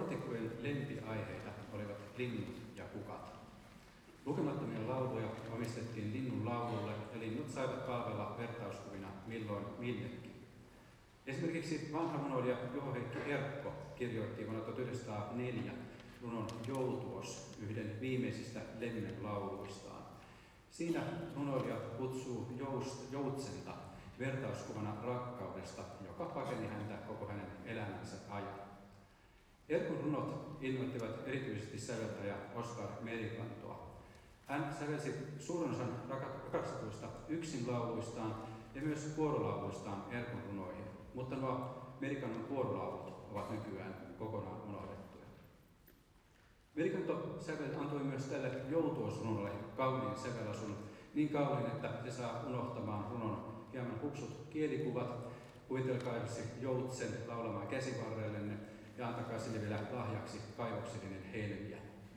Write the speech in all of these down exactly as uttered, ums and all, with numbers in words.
romantikkojen lempiaiheita olivat linnut ja kukat. Lukemattomia lauluja omistettiin linnun laululle ja linnut saivat palvella vertauskuvina milloin millekin. Esimerkiksi vanha runoilija Juho-Heikki Erkko kirjoitti vuonna tuhatyhdeksänsataaneljä runon Joutuos, yhden viimeisistä lemmen lauluistaan. Siinä runoilija kutsuu joust, joutsenta vertauskuvana rakkaudesta, joka pakeni häntä koko hänen elämänsä ajan. Erkon runot innoittivat erityisesti säveltäjä Oskar Merikantoa. Hän sävelsi suurin osan rakastetuista yksin lauluistaan ja myös kuorolauluistaan Erkon runoihin, mutta nuo Merikannon kuorolaulut ovat nykyään kokonaan unohdettuja. Merikanto sävel antoi myös tälle Joutuos-runolle kauniin sävelasun, niin kauniin, että se saa unohtamaan runon hieman hupsut kielikuvat. Kuvitelkaivasi joutsen laulamaan käsivarrellenne ja antakaa sille vielä lahjaksi kaivoksellinen helmiä.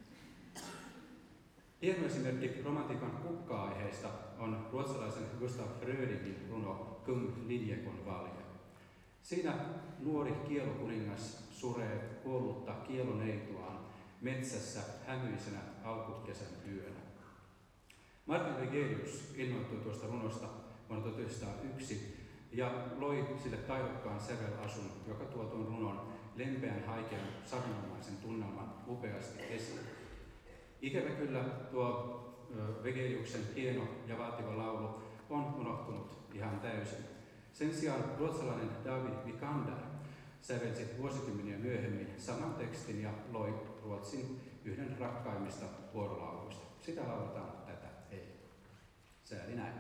Hieno esimerkki romantiikan kukka-aiheista on ruotsalaisen Gustaf Frödingin runo Kung Liljekonvalje. Siinä nuori kielokuningas suree kuollutta kieloneitoaan metsässä hämyisenä alkukesän yönä. Martin Wegelius innoittui tuosta runosta vuonna tuhatyhdeksänsataayksi ja loi sille taidokkaan sävelasun, joka tuo tuon runon lempeän haikean savinomaisen tunnelman upeasti esiin. Ikävä kyllä tuo Wegeliuksen hieno ja vaativa laulu on unohtunut ihan täysin. Sen sijaan ruotsalainen David Vikander sävelsi vuosikymmeniä myöhemmin saman tekstin ja loi Ruotsin yhden rakkaimmista kuorolauluista. Sitä lauletaan, tätä ei. Sääli näin.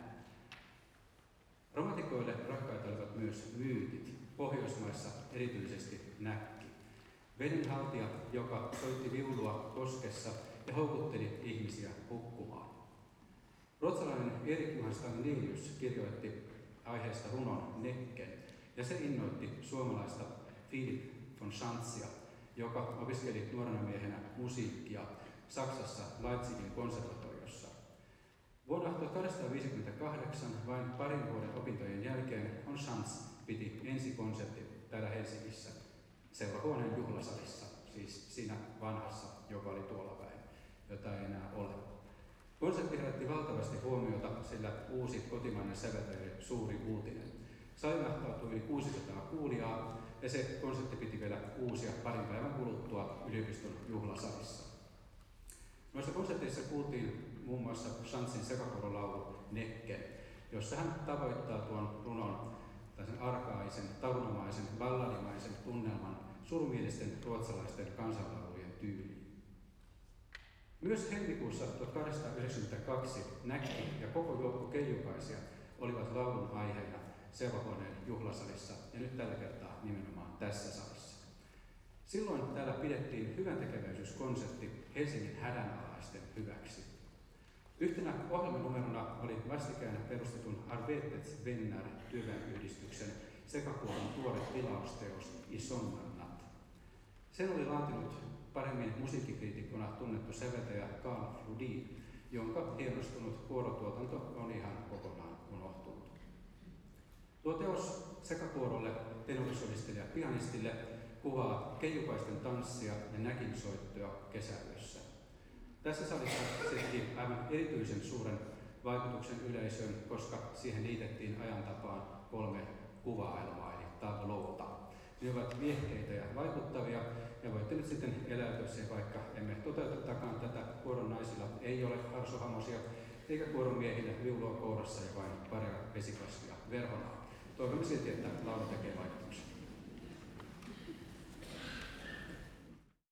Romantikoille rakkaita olivat myös myytit, Pohjoismaissa erityisesti näkki. Vedenhaltija, joka soitti viulua koskessa ja houkutteli ihmisiä hukkumaan. Ruotsalainen Erik Johan Stagnelius kirjoitti aiheesta runon Necken, ja se innoitti suomalaista Philip von Schantzia, joka opiskeli nuorena miehenä musiikkia Saksassa Leipzigin konservatoriossa. Vuonna tuhatkahdeksansataaviisikymmentäkahdeksan, vain parin vuoden opintojen jälkeen, von Schantz piti ensikonsertin täällä Helsingissä seurahuoneen juhlasalissa, siis siinä vanhassa, joka oli tuolla päin, jota ei enää ole. Konsertti herätti valtavasti huomiota, sillä uusi kotimainen säveltäjä oli suuri uutinen. Sali mahtautui yli kuusisataa kuulijaa ja se konsertti piti vielä uusia parin päivän kuluttua yliopiston juhlasalissa. Noissa konserteissa kuultiin muun muassa Schantzin sekakuorolaulu Necken, jossa hän tavoittaa tuon runon tällaisen arkaisen, taunomaisen, balladimaisen tunnelman surumielisten ruotsalaisten kansanlaulujen tyyliin. Myös helmikuussa tuhatkahdeksansataayhdeksänkymmentäkaksi Näkki ja koko joukko keijukaisia olivat laulun aiheena seurahuoneen juhlasalissa ja nyt tällä kertaa nimenomaan tässä salissa. Silloin täällä pidettiin hyväntekeväisyyskonsertti Helsingin hädänalaisten hyväksi. Yhtenä ohjelmanumerona oli vastikään perustetun Arbetets Vänner työväenyhdistyksen sekakuoron tuore tilausteos Isonnannat. Sen oli laatinut paremmin musiikkikriitikkona tunnettu säveltäjä Carl Flodin, jonka hienostunut kuorotuotanto on ihan kokonaan unohtunut. Tuo teos sekakuorolle, tenorisolistille ja pianistille kuvaa keijukaisten tanssia ja näkinsoittoa kesäyössä. Tässä salissa se teki aivan erityisen suuren vaikutuksen yleisöön, koska siihen liitettiin ajan tapaan kolme kuvaelmaa, eli tablota. Ne ovat viehkeitä ja vaikuttavia, ja voitte nyt sitten eläytyä siihen, vaikka emme toteutetakaan tätä. Kuoron naisilla ei ole harsohamosia, eikä kuoron miehillä viulua